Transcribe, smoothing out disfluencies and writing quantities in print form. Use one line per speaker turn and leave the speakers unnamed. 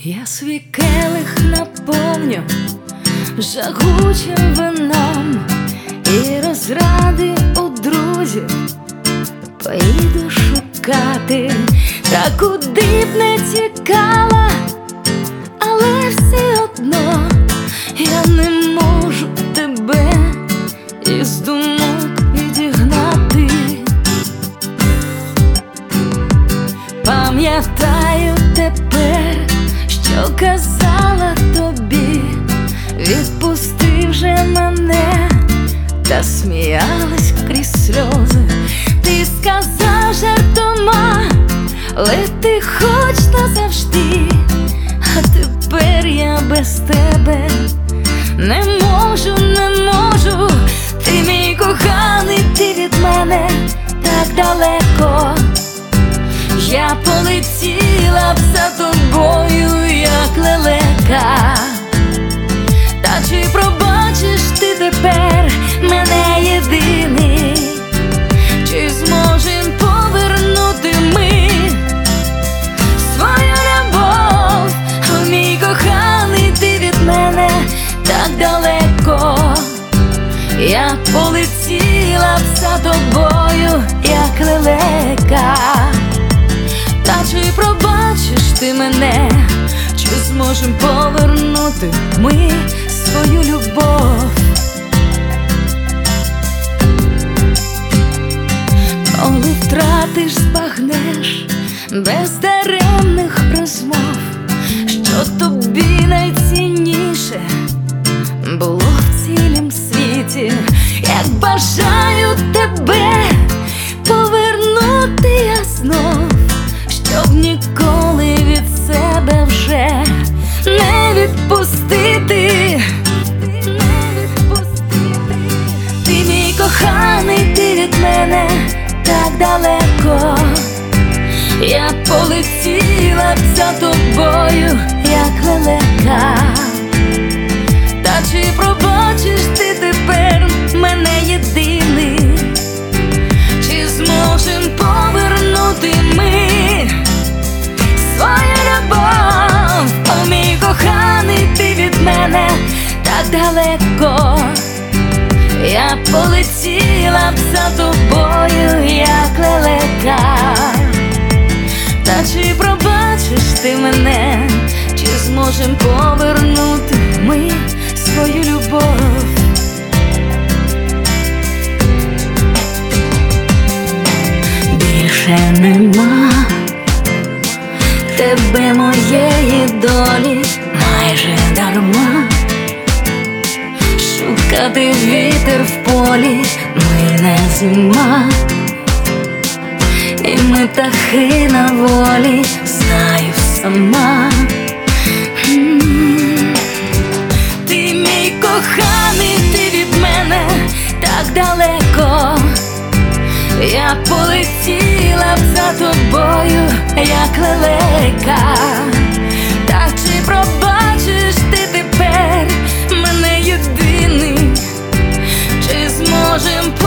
Я свій келих наповню жагучим вином і розради у друзів поїду шукати, та куди б не тікала, але все одно я не можу тебе із думок відігнати. Пам'ятаю тепер, що казала тобі, відпусти вже мене, та сміялась крізь сльози. Ти сказав жартома, лети хоч назавжди, а тепер я без тебе не можу. Ти мій коханий, ти від мене так далеко. Я полетіла б за тобою, як лелека. Та чи пробачиш ти тепер мене єдиний? Чи зможем повернути ми свою любов? О, мій коханий, ти від мене так далеко. Я полетіла б за тобою, як лелека. Та чи пробачиш ти мене? Чи зможем повернути ми свою любов? Коли втратиш, збагнеш без даремних розмов, що тобі найцінніше було в цілім світі. Як бажаю тебе повернути я знов, щоб ніколи від себе вже не відпустити. Ти мій коханий, ти від мене так далеко. Я полетіла б за тобою, як лелека. Та чи пробачиш ти тепер мене єдиний? Чи зможем повернути ми свою любов? О, мій коханий, ти від мене так далеко. Я полетіла б за тобою, як лелека. Та чи пробачиш ти мене? Чи зможем повернути ми свою любов? Більше нема тебе, моєї долі, майже дарма шукати вітер в полі. Ми не зима, і ми птахи на волі, знаю сама. Ти мій коханий, ти від мене так далеко. Я полетіла б за тобою, як лелека. Та чи пробачиш ти тепер мене єдиний? Чи зможем